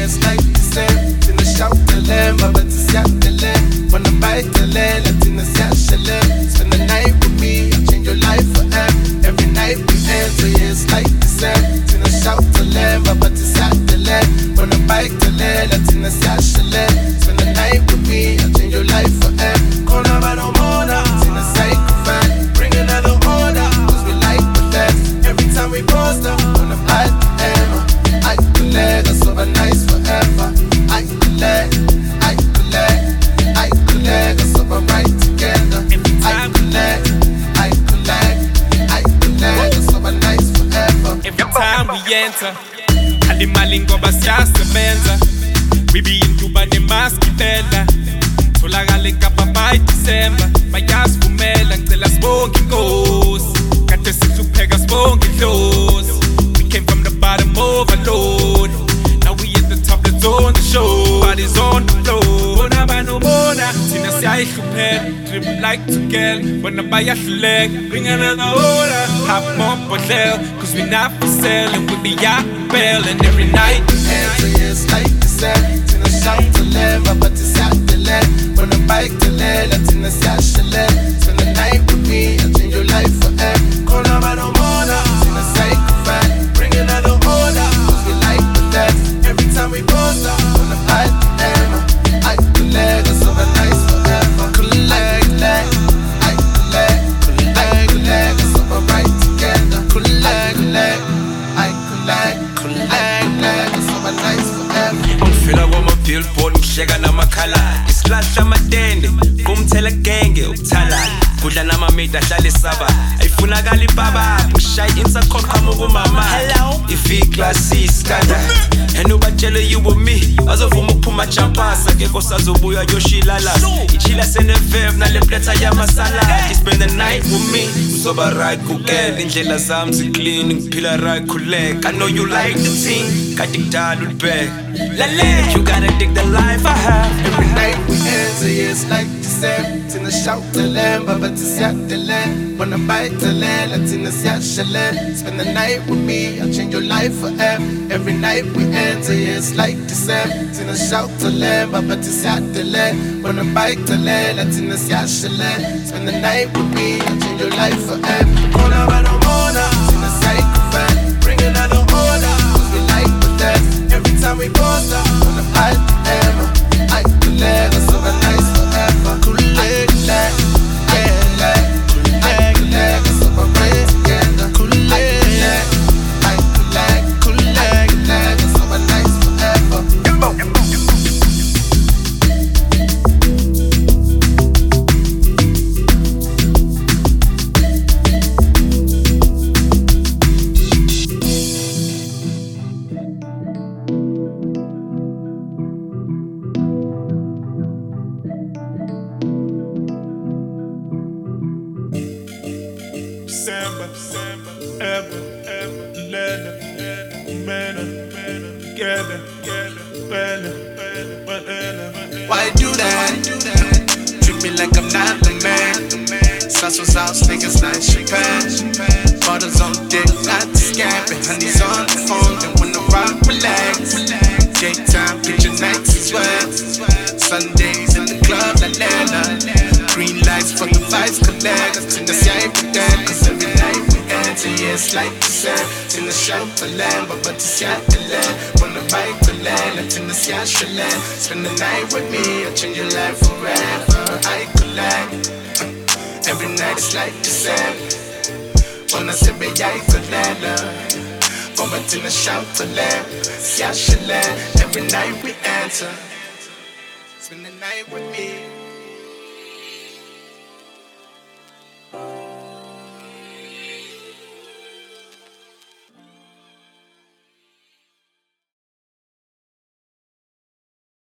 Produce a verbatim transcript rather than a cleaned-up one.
years like the same. Tina shout the lamb, but it's yet the lamb. Wanna bite the land, Tina sash the lamb. Spend the night with me, I'll change your life forever. Every night we end, two years like the same. Tina shout the lamb, but it's yet the lamb. Wanna bite the land, Tina sash the lamb. Spend the night with me, I'll change your life forever. Kona bado mona, Tina sacrifice. Bring another order, cause we like with that. Every time we post up, wanna bite the hammer. I collect, that's over nice forever. I collect, I collect, I collect, that's over right together. I collect, I collect, I collect, that's over nice forever. Every time we enter, alimali ngoba siyasebenza. We be in Dubai nemaski phela. Tholakale eKapa by December. Bayasivumela ngicela sibonge inkosi. Kade sihlupheka sibonge idlozi. We came from the bottom overload. Now we at the top, let's on the show. Bodies on the floor. Bona bano bona, Tina siyayihlupheka. Drip like to girl, bona bayahluleka. Bring another order, hop more bottle. Cause we not for sale and we be out bell. And every night and two years like the same. Tina shout to land, but it's out the land. Wanna bike the land, Tina sash the land. Spend the night with me, I'll change your life forever. Kona bado mona, Tina sacrifice. Bring another order, cause we like with that. Every time we post up, wanna bite the hammer. I collect, that's over nice forever. Collect, collect, I collect, collect, collect, that's over right together. Collect, collect, I collect, collect, collect, that's over nice forever. Ungifila kwama-billboard ngihleka namakhala isilahla amatende kumthela genge ukuthalala kudla namamida ahlala esaba ayifunakala ibaba ushaye insakhono qhamuka umama i-V-class iskanda and ubatshele you with me azovuma ukuphuma champasa ngekho sazobuya yoshilalasa ichila senevev nale pleta yamasala spend the night with me uzoba right kugela indlela zami ziclean ngiphila right khuleka I know you like the thing kade kudala ulibheka lale you gotta dig the life I have. Every night we end, so yeah, it's like the same. Tina shout the land, but it's yet the land. Wanna bite the land, Tina sash the land. Spend the night with me, I'll change your life forever. Every night we end, so yeah, it's like the same. Tina shout the land, but it's yet the land. Wanna bite the land, Tina sash the land. Spend the night with me, I'll change your life forever. Kona bado mona, Tina sacrifice. Bring another order, cause we like with that. Every time we post up, wanna bite the hammer. I collect, that's over nice forever. Collect, collect, I collect, I collect, that's over right together. Collect, I collect, collect, collect, that's over nice forever. Samba, samba, ever, ever, lena, lena, mena, mena, together, together, bella, bella, bella. Why do that? Treat me like I'm not the man. Sauce out, niggas like champagne. Bottles on dick, not the scamping. Honey's on the phone, they wanna rock, relax. Daytime, picture nights as well. Sundays in the club, La Lena. Green lights for the vibes collect. In the same with that, cause every night we enter, yeah, it's like the same. In the shop for land, but it's yet the land. Wanna bite the land, it's in the yash land. Spend the night with me, I'll change your life forever. I collect. Every night it's like the same. Wanna say me, I collect. But in the shop for land, yash land. Every night we enter. Spend the night with me.